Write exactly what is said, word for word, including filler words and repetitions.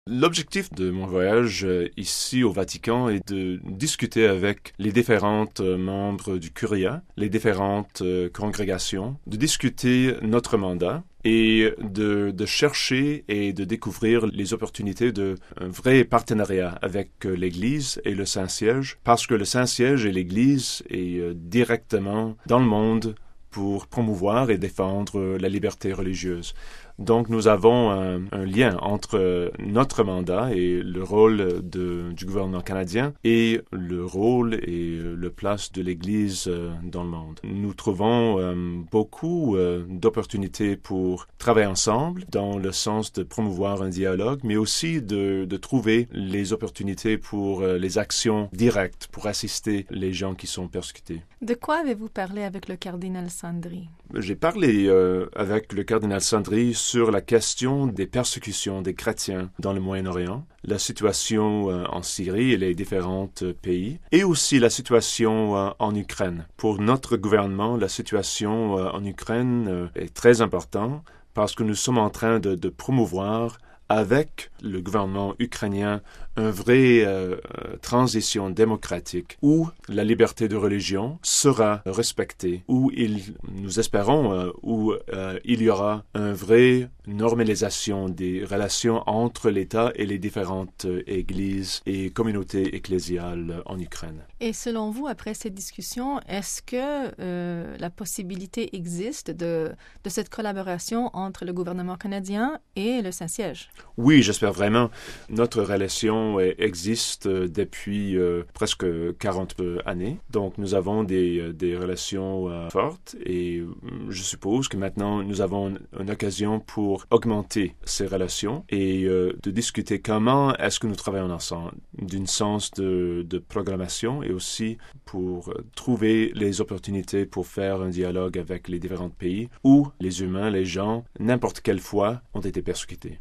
L'objectif de mon voyage euh, ici au Vatican est de discuter avec les différentes euh, membres du Curia, les différentes euh, congrégations, de discuter notre mandat et de, de chercher et de découvrir les opportunités d'un vrai partenariat avec euh, l'Église et le Saint-Siège, parce que le Saint-Siège et l'Église est euh, directement dans le monde pour promouvoir et défendre la liberté religieuse. Donc, nous avons un, un lien entre notre mandat et le rôle de, du gouvernement canadien et le rôle et le place de l'Église dans le monde. Nous trouvons euh, beaucoup euh, d'opportunités pour travailler ensemble dans le sens de promouvoir un dialogue, mais aussi de, de trouver les opportunités pour euh, les actions directes pour assister les gens qui sont persécutés. De quoi avez-vous parlé avec le cardinal Sandri? J'ai parlé euh, avec le cardinal Sandri sur la question des persécutions des chrétiens dans le Moyen-Orient, la situation euh, en Syrie et les différents euh, pays, et aussi la situation euh, en Ukraine. Pour notre gouvernement, la situation euh, en Ukraine euh, est très importante parce que nous sommes en train de, de promouvoir avec le gouvernement ukrainien une vraie euh, transition démocratique où la liberté de religion sera respectée, où il, nous espérons, euh, où euh, il y aura une vraie normalisation des relations entre l'État et les différentes euh, églises et communautés ecclésiales en Ukraine. Et selon vous, après cette discussion, est-ce que euh, la possibilité existe de, de cette collaboration entre le gouvernement canadien et le Saint-Siège? Oui, j'espère vraiment. Notre relation existe depuis euh, presque quarante années. Donc, nous avons des, des relations euh, fortes et je suppose que maintenant, nous avons une occasion pour augmenter ces relations et euh, de discuter comment est-ce que nous travaillons ensemble, d'une sens de, de programmation et aussi pour trouver les opportunités pour faire un dialogue avec les différents pays où les humains, les gens, n'importe quelle foi, ont été persécutés.